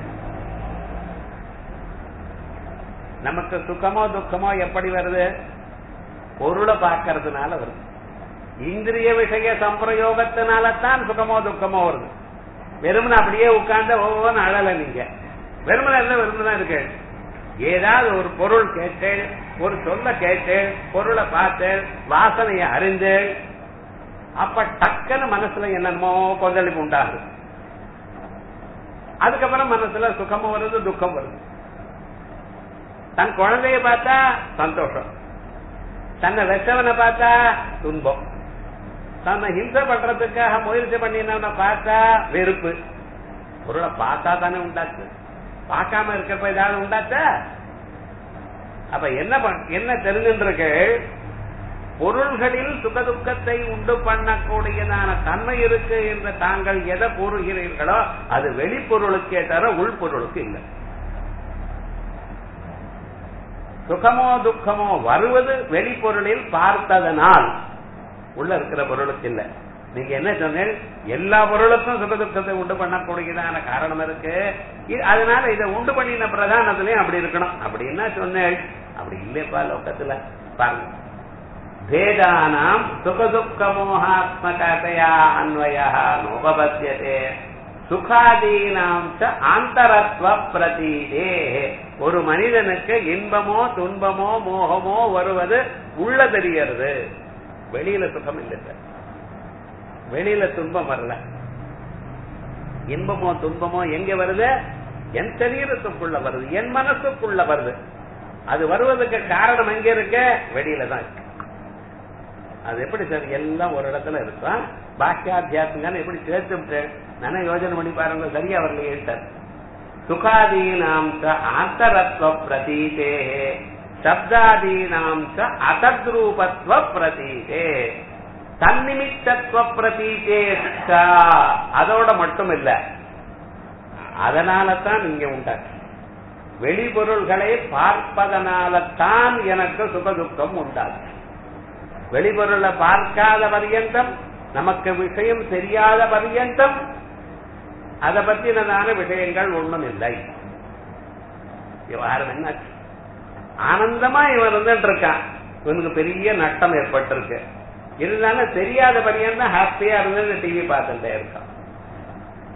நமக்கு சுகமோ துக்கமோ எப்படி வருது? பொருளை பார்க்கறதுனால வருது. இந்திரிய விஷய சம்பிரயோகத்தினால தான் சுகமோ துக்கமோ வருது. வெறுமனை அப்படியே உட்கார்ந்து ஒவ்வொரு அழல நீங்க வெறுமனை வெறுமனை இருக்கு. ஏதாவது ஒரு பொருள் கேட்டேன், ஒரு சொல்ல கேட்டேன், பொருளை பார்த்தேன், வாசனையை அறிந்தேன், அப்ப டக்குன்னு மனசுல என்னமோ கொந்தளிப்பு உண்டாகுது. அதுக்கப்புறம் மனசுல சுகமும் வருது, துக்கம் வருது. தன் குழந்தைய பார்த்தா சந்தோஷம், தன்னை வெச்சவனை பார்த்தா துன்பம், தன்னை ஹிம்சை பண்றதுக்காக முயற்சி பண்ணினவனை பார்த்தா வெறுப்பு. பொருளை பார்த்தா தானே உண்டாச்சு, பார்க்காம இருக்கப்ப ஏதாவது உண்டாச்சா? அப்ப என்ன தெரிஞ்சிருக்கு? பொருள்களில் சுகதுக்கத்தை உண்டு பண்ணக்கூடியதான தன்மை இருக்கு என்று தாங்கள் எதை கூறுகிறீர்களோ அது வெளிப்பொருளுக்கே தவிர உள்பொருளுக்கு இல்லை. சுகமோ துக்கமோ வருவது வெளிப்பொருளில் பார்த்ததனால் உள்ள இருக்கிற பொருளுக்கு இல்லை. நீங்க என்ன சொன்னீங்க? எல்லா பொருளுக்கும் சுகதுக்கத்தை உண்டு பண்ணக்கூடியதான காரணம் இருக்கு, அதனால இதை உண்டு பண்ணின பிரதானத்திலையும் அப்படி இருக்கணும் அப்படின்னா சொன்னேன். அப்படி இல்லைப்பா லோகத்துல பாருங்க. பேதானாம் சுகதுக்க மோகாத்மகதையா அன்வயா நோபபத்தியதே சுகாதீனாம் ஆந்தரத்வ பிரதீதே. ஒரு மனிதனுக்கு இன்பமோ துன்பமோ மோகமோ வருவது உள்ள தெரியறது, வெளியில சுகம் இல்லை சார். வெளியில துன்பம் வரல. இன்பமோ துன்பமோ எங்க வருது? என் சரீரத்துக்குள்ள வருது, என் மனசுக்குள்ள வருது. அது வருவதற்கு காரணம் எங்க இருக்க? வெளியில தான் இருக்கு. அது எப்படி சார் எல்லாம் ஒரு இடத்துல இருக்கும்? பாக்கியாத்தியாத்மிகான்னு எப்படி சேர்த்து நானே யோஜனை பண்ணி பாருங்க, சரியா வரலையே சார். சுகாதீனாம் ஆந்தரத்வ பிரதீதே சப்தாதீனாம் அசத்ரூபத்வ பிரதீதே தன்னிமித்தத்துவ பிரதீதே. அதோட மட்டும் இல்ல, அதனால தான் இங்க உண்டாச்சு. வெளிப்பொருள்களை பார்ப்பதனால்தான் எனக்கு சுகதுக்கம் உண்டாச்சு. வெளிப்பொருளை பார்க்காத பர்யந்தம், நமக்கு விஷயம் தெரியாத பர்யந்தம் அதை பத்தினதான விஷயங்கள் ஒண்ணும் இல்லை. விவகாரம் என்ன? ஆனந்தமா இவன் இருந்துட்டு இருக்கான், இவனுக்கு பெரிய நட்டம் ஏற்பட்டிருக்கு. இருந்தாலும் தெரியாத பர்யந்தம் ஹாப்பியா இருந்து டிவி பார்த்துட்டே இருக்கான்.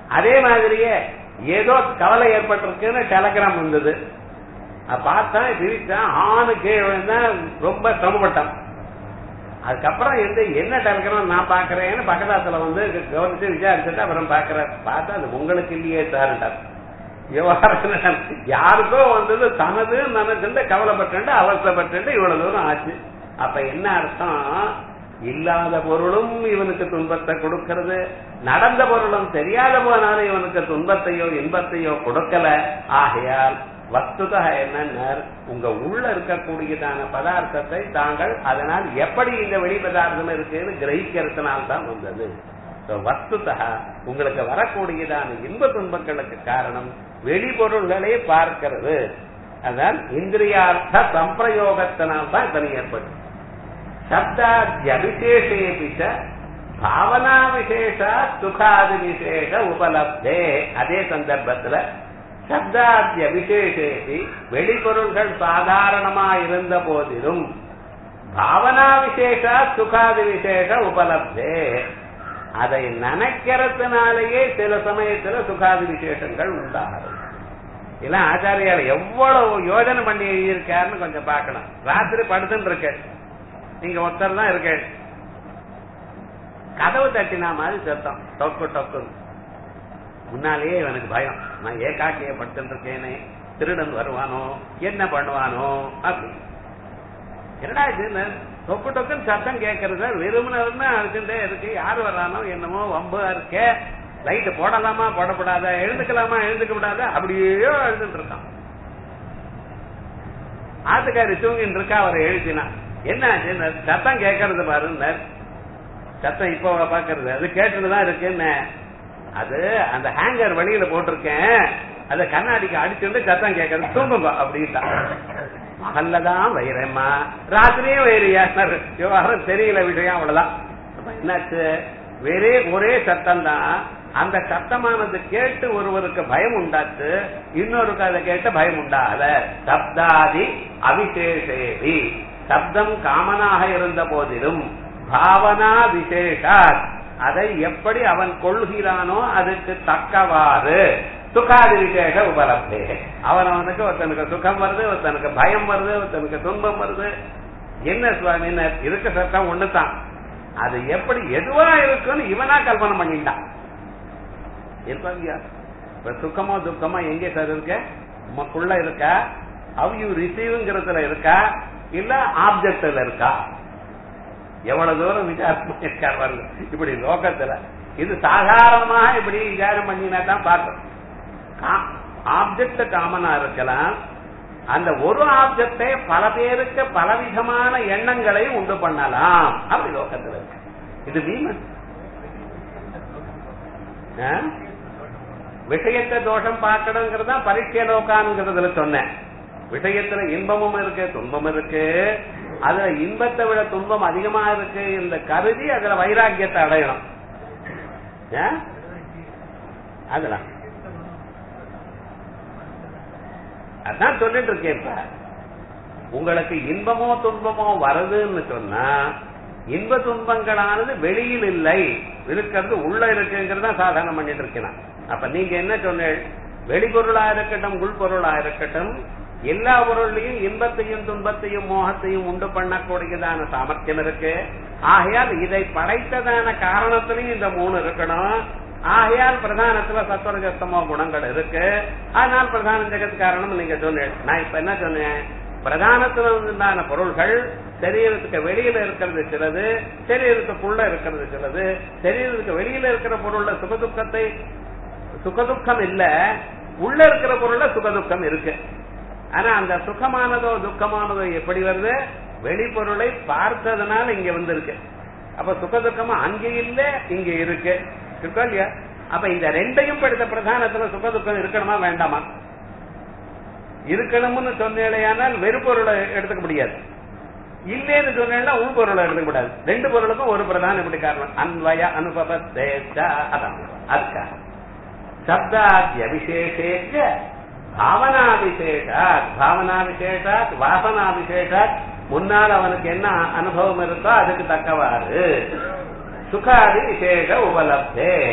அதே மாதிரியே ஏதோ கவலை ஏற்பட்டிருக்குன்னு டெலகிராம் வந்தது. பார்த்தா பிரிச்சான், ஆணுக்கு ரொம்ப சிரமப்பட்டான். அதுக்கப்புறம் என்ன டெலகிராம் நான் பாக்குறேன்னு பக்கதாத்துல வந்து கவனிச்சு விசாரிச்சுட்டு அப்புறம் பாக்குறேன். பார்த்தா அது உங்களுக்கு இல்லையே சார்ட்டார். விவகாரம் யாருக்கோ வந்தது தனது நினைச்சுட்டு கவலைப்பட்டு அவசரப்பட்டு இவ்வளவு தூரம் ஆச்சு. அப்ப என்ன அர்த்தம்? இல்லாத பொருளும் இவனுக்கு துன்பத்தை கொடுக்கிறது, நடந்த பொருளும் தெரியாத போனாலும் இவனுக்கு துன்பத்தையோ இன்பத்தையோ கொடுக்கல. ஆகையால் வஸ்துதா என்ன, உங்க உள்ள இருக்கக்கூடியதான பதார்த்தத்தை தாங்கள் அதனால் எப்படி இந்த வெளி பதார்த்தம் இருக்குன்னு கிரகிக்கிறதுனால்தான் வந்தது. வஸ்துதா உங்களுக்கு வரக்கூடியதான இன்ப துன்பங்களுக்கு காரணம் வெளிப்பொருள்களை பார்க்கிறது. அதனால் இந்திரியார்த்த சம்பிரயோகத்தினால்தான் இதனை ஏற்படும். சப்தாத்யபிசேஷேபிச்ச பாவனா விசேஷா சுகாதி விசேஷ உபலப்தே. அதே சந்தர்ப்பத்தில் சப்தாத்ய விசேஷேபி வெளிப்பொருள்கள் சாதாரணமா இருந்த போதிலும் பாவனா விசேஷா சுகாதி விசேஷ உபலப்தே, அதை நினைக்கிறதுனாலேயே சில சமயத்துல சுகாதி விசேஷங்கள் உண்டாகிறது. இல்ல ஆச்சாரியால் எவ்வளவு யோஜனை பண்ணி எழுதியிருக்காருன்னு கொஞ்சம் பார்க்கணும். ராத்திரி படுத்துன்னு இருக்க, நீங்க ஒருத்தர் தான் இருக்க, கதவு தட்டினா மாதிரி சத்தம் டொக்கு டொக்குன்னு. முன்னாலேயே எனக்கு பயம், நான் ஏகாக்கிய படுத்துட்டு இருக்கேனே, திருடன் வருவானோ என்ன பண்ணுவானோ அப்படி. என்னடா இது டொக்கு டொக்குன்னு சத்தம் கேட்கறது, விரும்பினர்னு அழுச்சுட்டே இருக்கு, யாரு வர்றானோ என்னமோ வம்பா இருக்க, லைட்டு போடலாமா போடப்படாத, எழுந்துக்கலாமா எழுந்துக்க கூடாத, அப்படியே எழுந்துட்டு இருக்கான். ஆத்துக்காரி தூங்கிட்டு இருக்கா, அவரை எழுதினா என்ன சத்தம் கேட்கறது பாருங்க, சத்தம் இப்போ பாக்குறது அது கேட்டுதான் இருக்குன்னு. அது அந்த ஹேங்கர் வெளியில போட்டிருக்கேன், அத கண்ணாடிக்கு அடிச்சுட்டு சத்தம் கேட்கறது, தூங்குங்க அப்படின்ட்டா. மகல்லதான் வைரம்மா, ராத்திரியும் வைரியா, விவகாரம் தெரியல விஷயம், அவ்வளவுதான். என்னாச்சு, ஒரே சத்தம் தான். அந்த சத்தமானது கேட்டு ஒருவருக்கு பயம் உண்டாச்சு, இன்னொருக்கு அதை கேட்டு பயம் உண்டாகல. சப்தாதி அவிசேஷேவி, சப்தம் காமனாக இருந்த போதிலும் பாவனா விசேஷா, அதை எப்படி அவன் கொள்கிறானோ அதுக்கு தக்கவாறு சுகாதி விசேஷ உபலப்தே. அவனுக்கு ஒருத்தனுக்கு சுகம் வருது, ஒருத்தனுக்கு பயம் வருது, ஒருத்தனுக்கு துன்பம் வருது. என்ன சுவாமி இருக்க சத்தம் ஒண்ணுதான், அது எப்படி எதுவா இருக்குன்னு இவனா கல்பனை பண்ணிட்டான். இப்ப சுக்கமோ துக்கமோ எங்கே சார் இருக்க, உமக்குள்ள இருக்கா, ஹவ் யூ ரிசீவ்ங்கிறதுல இருக்கா, இல்ல ஆப்ஜெக்ட்ல இருக்கா? எவ்வளவு தூரம் விசாரம் பண்ணிருக்காரு பாருங்க. இப்படி லோகத்துல இது சாதாரணமாக இப்படி விசாரம் பண்ணினா தான் பார்க்கணும். ஆப்ஜெக்ட் காமனா இருக்கலாம், அந்த ஒரு ஆப்ஜெக்டை பல பேருக்கு பலவிதமான எண்ணங்களை உண்டு பண்ணலாம், அப்படி லோகத்துல இருக்கு. இது வீமன் விஷயத்தை தோஷம் பார்க்கணுங்கிறது தான் பரீட்சை லோகான்ங்கிறதுல சொன்னேன். விஷயத்துல இன்பமும் இருக்கு துன்பம் இருக்கு, அதுல இன்பத்தை விட துன்பம் அதிகமா இருக்கு இந்த கருதி அதுல வைராக்கியத்தை அடையணும். அதெல்லாம் அதான் சொல்லிட்டு இருக்கேன். இப்ப உங்களுக்கு இன்பமோ துன்பமோ வருதுன்னு சொன்னா இன்ப துன்பங்களானது வெளியில் இல்லை, இருக்கிறது உள்ள இருக்குங்கிறத சாதனம் பண்ணிட்டு இருக்கேன். அப்ப நீங்க என்ன சொன்ன, வெளிப்பொருளா இருக்கட்டும் உள்பொருளா இருக்கட்டும், எல்லா பொருளையும் இன்பத்தையும் துன்பத்தையும் மோகத்தையும் உண்டு பண்ணக்கூடியதான சாமர்த்தியம் இருக்கு. ஆகையால் இதை படைத்ததான காரணத்திலையும் இந்த மூணு இருக்கணும். ஆகையால் பிரதானத்துல சத்வரஜஸ்தமோ குணங்கள் இருக்கு. அதனால் பிரதான ஜெகத் காரணம் நீங்க சொன்ன. நான் இப்ப என்ன சொன்னேன், பிரதானத்துல உண்டான பொருள்கள் சரீரத்துக்கு வெளியில இருக்கிறது சிலது, சரீரத்துக்குள்ள இருக்கிறது சிலது. சரீரத்துக்கு வெளியில இருக்கிற பொருள்ல சுகதுக்கம் இல்ல, உள்ள இருக்கிற பொருள்ல சுகதுக்கம் இருக்கு. ஆனா அந்த சுகமானதோ துக்கமானதோ எப்படி வருது, வெளிப்பொருளை பார்த்ததுனால இங்க வந்திருக்கு. அப்ப சுகதுக்கமா அங்க இல்ல இங்க இருக்கு, இருக்கா இல்லையா? அப்ப இந்த ரெண்டையும் படுத்த பிரதானத்துல சுகதுக்கம் இருக்கணுமா வேண்டாமா? இருக்கணும்னு சொன்னேனால் வெறுப்பொருளை எடுத்துக்க முடியாது, இல்லேன்னு சொன்னா உள்பொருளை எடுத்துக்க கூடாது. ரெண்டு பொருளுக்கும் ஒரு பிரதானம் எப்படி காரணம், அன்வய அனுபவத்தே. அதான் அதுக்காக சப்தாத்ய விசேஷேச்ச பாவனா விசேஷாத், பாவனா விசேஷாத் வாசனா விசேஷாத், முன்னால் அவனுக்கு என்ன அனுபவம் இருக்கோ அதுக்கு தக்கவாறு சுகாதி விசேஷ உபலப்தே.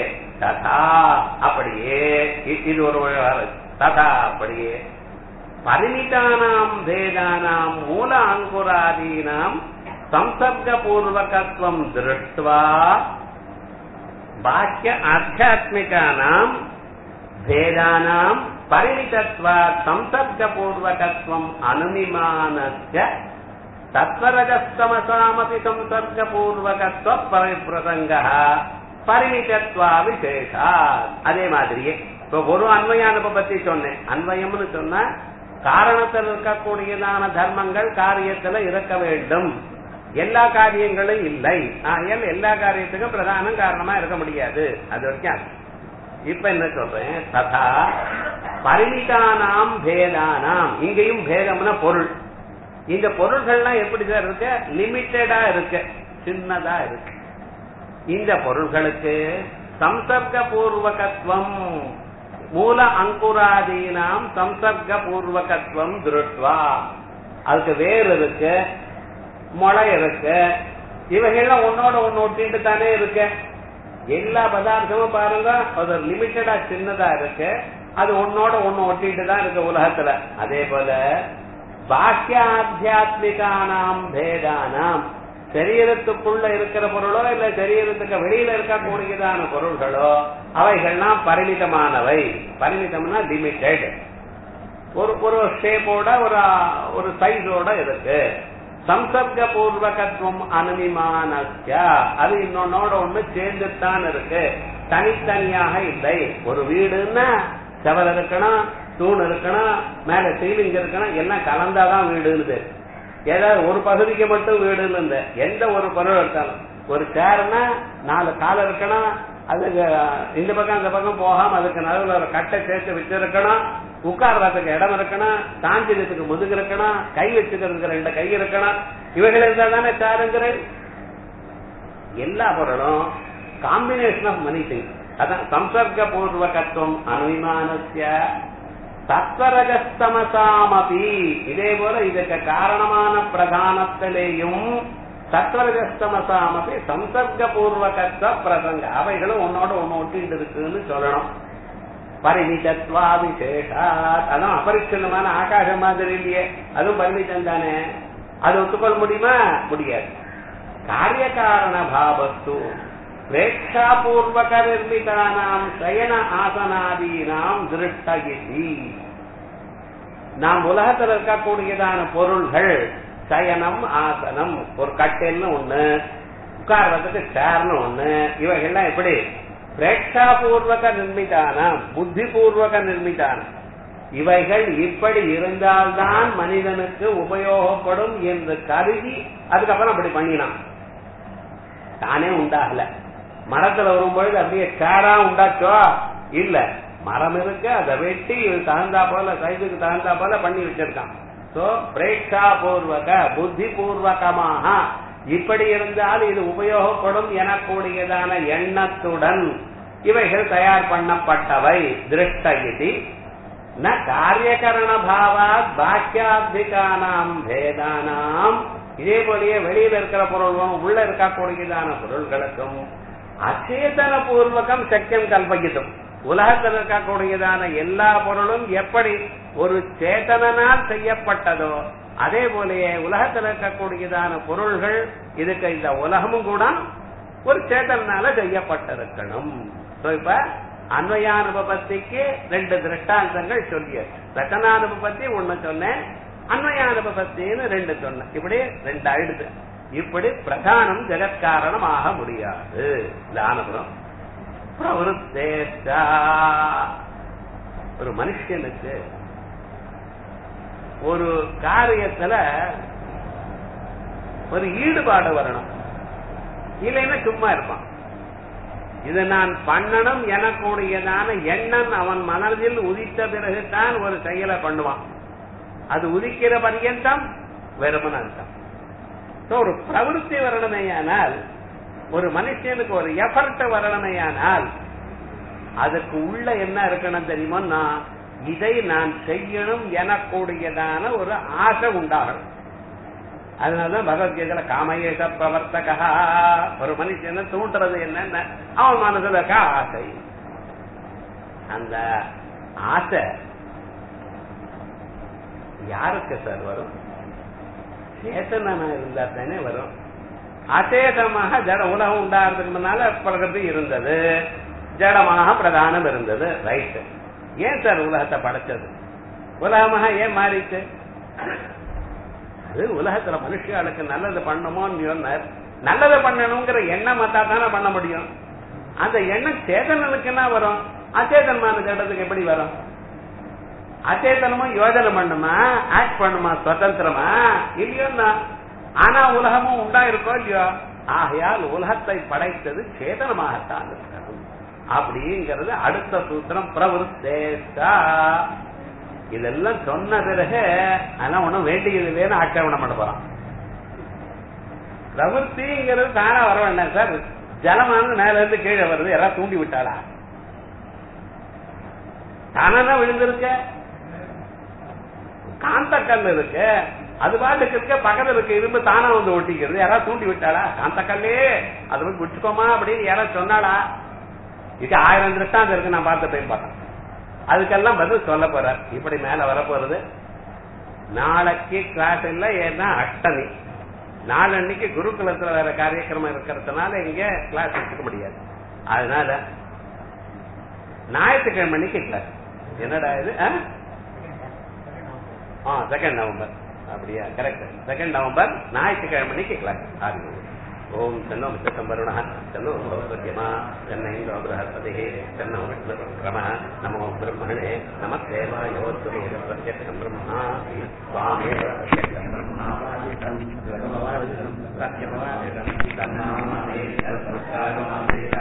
ததா அப்படியே இது ஒரு ததா அப்படியே பரிமிதானாம் வேதானாம் மூல அங்குராதீனாம் சம்சர்கபூர்வகத்வம் திருஷ்ட்வா பாக்கிய ஆத்தியாத்மிகானாம் வேதானாம் பரிமிதத்வா சம்சர்கபூர்வகத்வம் அனுமிமானஸ்ய தத்வரஜஸ்தமசாமபி சம்சர்கபூர்வகத்வ பரிப்ரசங்கः பரிமிதத்வா விசேஷாத். அதே மாதிரியே இப்போ ஒரு அன்வயானுபவத்தை சொன்னேன். அன்வயம்னு சொன்னா காரணத்தில் இருக்கக்கூடியதான தர்மங்கள் காரியத்துல இருக்க வேண்டும். எல்லா காரியங்களும் இல்லை. எல்லா காரியத்துக்கும் பிரதானம் காரணமா இருக்க முடியாது. அது வரைக்கும் இப்ப என்ன சொல்றேன், ததா பரிமிதானாம் பேதானாம். இங்கேயும் பேதம்னா பொருள். இந்த பொருள்கள்லாம் எப்படி சார் இருக்கு? லிமிட்டடா இருக்கு, சின்னதா இருக்கு. இந்த பொருள்களுக்கு சம்சர்க பூர்வகத்துவம் மூல அங்குராதீனாம் சம்சர்க பூர்வகத்துவம் திருஷ்ட்வா. அதுக்கு வேர் இருக்கு, முளை இருக்கு, இவைகள்லாம் ஒன்னோட ஒன்னு ஒட்டிட்டு தானே இருக்கு. எல்லா பதார்த்தமும் பாருங்க, அது லிமிட்டடா சின்னதா இருக்கு, அது ஒன்னோட ஒன்னு ஒட்டிட்டு தான் இருக்கு உலகத்துல. அதே போல பாக்கியாத்தியாத்மிகானாம் பேதானாம், சரீரத்துக்குள்ள இருக்கிற பொருளோ இல்ல சரீரத்துக்கு வெளியில இருக்கக்கூடியதான பொருள்களோ அவைகள்லாம் பரிமிதமானவை. பரிமிதம்னா லிமிட்டெட், ஒரு ஷேப்போட ஒரு சைஸோட இருக்கு. சம்சர்க பூர்வகத்துவம் அனுமிமானஸ்ய, அது இன்னொன்னோட ஒண்ணு சேர்ந்துத்தான் இருக்கு, தனித்தனியாக இல்லை. ஒரு வீடுன்னா செவல் இருக்கணும், தூண் இருக்கணும், மேல சீலிங் இருக்கணும், எல்லாம் கலந்தாதான் வீடுன்னு. ஏதாவது ஒரு பகுதிக்கு மட்டும் வீடுன்னு எந்த ஒரு பொருள் இருக்காலும், ஒரு சேர்னா 4 கால் இருக்கணும், அதுக்கு இந்த பக்கம் அந்த பக்கம் போகாம அதுக்கு நடுவில் ஒரு கட்டை சேர்த்து வச்சிருக்கணும், உட்கார்றதுக்கு இடம் இருக்கணும், சாஞ்சிறதுக்கு முதுகு இருக்கணும், கை வச்சுக்கிறதுக்கு 2 கை இருக்கணும். இவைகள் இருந்தா தானே சேருங்கிற. எல்லா பொருளும் காம்பினேஷன் ஆஃப் மனி திங். அதான் சம்சர்க பூர்வகத்துவம் அனுமானஸ்ய சத்வரஜஸ்தமசாமபி. இதே போல இதுக்கு காரணமான பிரதானத்திலேயும் சத்வரஜஸ்தமசாமபி சம்சர்க பூர்வகத்துவ பிரசங்க, அவைகளும் ஒன்னோட ஒன்னு ஒட்டிட்டு இருக்குன்னு சொல்லணும். பரிமிதத்வா விசேஷாத். அதான் அபரிச்சின்னமான ஆகாசம் மாதிரி இல்லையே, அதுவும் பரிமிதம் தானே. அது ஒத்துக்கொள்ள முடியுமா? முடியாது. காரிய காரண பாவஸ்து பிரேட்சாபூர்வக நிர்மிதானாம் சயன ஆசனாதீனாம் திருஷ்டகிதி. நாம் உலகத்தில் இருக்கக்கூடியதான பொருள்கள் சயனம் ஆசனம், ஒரு கட்டெல்னு ஒண்ணு, உட்கார்றதுக்கு சேர்னு ஒண்ணு, இவைகள்லாம் எப்படி பிரேட்சாபூர்வக நிர்மிதானாம் புத்தி பூர்வக நிர்மிதானம். இவைகள் இப்படி இருந்தால்தான் மனிதனுக்கு உபயோகப்படும் என்று கருதி அதுக்கப்புறம் அப்படி பண்ணினான். தானே உண்டாகல. மரத்துல வரும்பொழுது அப்படியே சேரா உண்டாச்சோ இல்ல, மரம் இருக்கு, அதை வெட்டி தகுந்தா போல சைதுக்கு தகுந்தா போல பண்ணி வச்சிருக்கான். சோ பிரேட்சா பூர்வக புத்தி பூர்வகமாக இப்படி இருந்தால் இது உபயோகப்படும் எனக்கூடியதான எண்ணத்துடன் இவைகள் தயார் பண்ணப்பட்டவை. திருஷ்டகிதி ந காரியகரண பாவாத் பாக்கியாத்மிகானாம் பேதானாம். இதே போலயே வெளியில இருக்கிற பொருளும் உள்ள இருக்கக்கூடியதான பொருள்களுக்கும் அச்சேதன பூர்வகம் சக்கியம் கல்பகிதம். உலகத்தில் இருக்கக்கூடியதான எல்லா பொருளும் எப்படி ஒரு சேதனால் செய்யப்பட்டதோ அதே போலயே உலகத்தில் இருக்கக்கூடியதான பொருள்கள், இதுக்கு இந்த உலகமும் கூட ஒரு சேதனால செய்யப்பட்டிருக்கணும். இப்ப அன்வயானுபவத்திக்கு 2 திருஷ்டாந்தங்கள் சொல்லியாச்சு. ரச்சனானுபவத்தி 1 சொன்னேன், அன்வயானுபவத்தின்னு 2 சொன்னேன். இப்படி 2 ஆயிடுது. இப்படி பிரதானம் ஜெகத்காரணம் ஆக முடியாது. இந்த அனுபவம் பிரவருத்தேஷா. ஒரு மனுஷனுக்கு ஒரு காரியத்துல ஒரு ஈடுபாடு வரணும், இல்லைன்னா சும்மா இருப்பான். இதை நான் பண்ணணும் எனக்கூடியதான எண்ணம் அவன் மனதில் உதித்த பிறகுதான் ஒரு செயலை பண்ணுவான். அது உதிக்கிற பர்யந்தம் வெறுமன அர்த்தம். ஒரு பிரவருத்தி வரணுமையானால், ஒரு மனுஷனுக்கு ஒரு எஃபர்ட் வரணுமையானால் அதுக்கு உள்ள என்ன இருக்கணும் தெரியுமா? இதை நான் செய்யணும் எனக்கூடியதான ஒரு ஆசை உண்டாகணும். அதனாலதான் பகவத்கீதையில காமயேச பிரவர்த்தகா, ஒரு மனுஷனை தூண்டுறது என்னன்னா அவன் மனசுல இருக்க ஆசை. அந்த ஆசை யாருக்கு சார் வரும்? சேத்தனா இருந்தா தானே வரும். அச்சேதமாக ஜட உலகம் உண்டாகிறதுக்கு முன்னால பிரகிருதி இருந்தது, ஜடமாக பிரதானம் இருந்தது. ரைட். ஏன் சார் உலகத்தை படைச்சது? உலகமாக ஏன் மாறிச்சு? அது உலகத்துல மனுஷர்களுக்கு நல்லது பண்ணணுமோன்னு சொன்னார். நல்லது பண்ணணுங்கிற எண்ணம் வந்தா தானே பண்ண முடியும். அந்த எண்ணம் சேதனனுக்கு என்ன வரும்? அச்சேதனமான ஜடத்துக்கு எப்படி வரும்? அச்சேதனமும் யோஜனை பண்ணுமா, ஆக்ட் பண்ணுமா சுதந்திரமா? இல்லையோன்னா ஆனா உலகமும் உண்டா இருக்கோ இல்லையோ. ஆகையால் உலகத்தை படைத்தது சேதனமாகத்தான் இருக்கணும் அப்படிங்கிறது அடுத்த சூத்திரம். பிரவருத்தேஷ்டா. இதெல்லாம் சொன்ன பிறகு அதெல்லாம் ஒண்ணும் வேண்டியது இல்லைன்னு ஆட்சேபணம் பண்ண போறான். பிரவருத்திங்கிறது தானா வர வேண்டாம் சார். ஜலமானது மேல இருந்து கீழே வருது, யாராவது தூண்டி விட்டாளா? தானா விழுந்திருக்க. காந்த கல் இருக்கு, அது பாட்டுக்கு இருக்க, பக்கத்துல இருக்க இரும்பு தானா வந்து ஒட்டிக்கிறது, யாராவது தூண்டி விட்டாளா? காந்த கல்லே அது வந்து குடிச்சுக்கோமா அப்படின்னு யாராவது சொன்னாளா? இது 1000 திருஷ்டாந்தம் இருக்கு, நான் பார்த்த போய் பார்த்தேன். அதுக்கெல்லாம் பதில் சொல்ல போறார். இப்படி மேல வரப்போறது. நாளைக்கு கிளாஸ் இல்ல, ஏன்னா அஷ்டமி. நாளன்னைக்கு குருகுலத்துல வேற காரியக்கிரமம் இருக்கிறதுனால இங்க கிளாஸ் எடுத்துக்க முடியாது. அதனால ஞாயிற்றுக்கிழமைக்கு கிளாஸ். என்னடா இது? 2 நவம்பர். அப்படியா? கரெக்ட். 2 நவம்பர் ஞாயிற்றுக்கிழமைக்கு கிளாஸ் ஆரம்பிக்கும். ஓம் தன்னோ மித்தம்பருண தன்னோ சௌக்கியமா தன்னை பிரகஸ்பதி தன்னோ விஷ்ணுக்ரம நமோ பிரம்மணே நமஸ்தேவாயோஸ்வரே பிரத்யக்ஷம் பிரம்மா சுவாமே பிரத்யக்ஷம் பிரம்மா சத்யவாதிதம் சத்யவாதிதம் தன்னாமே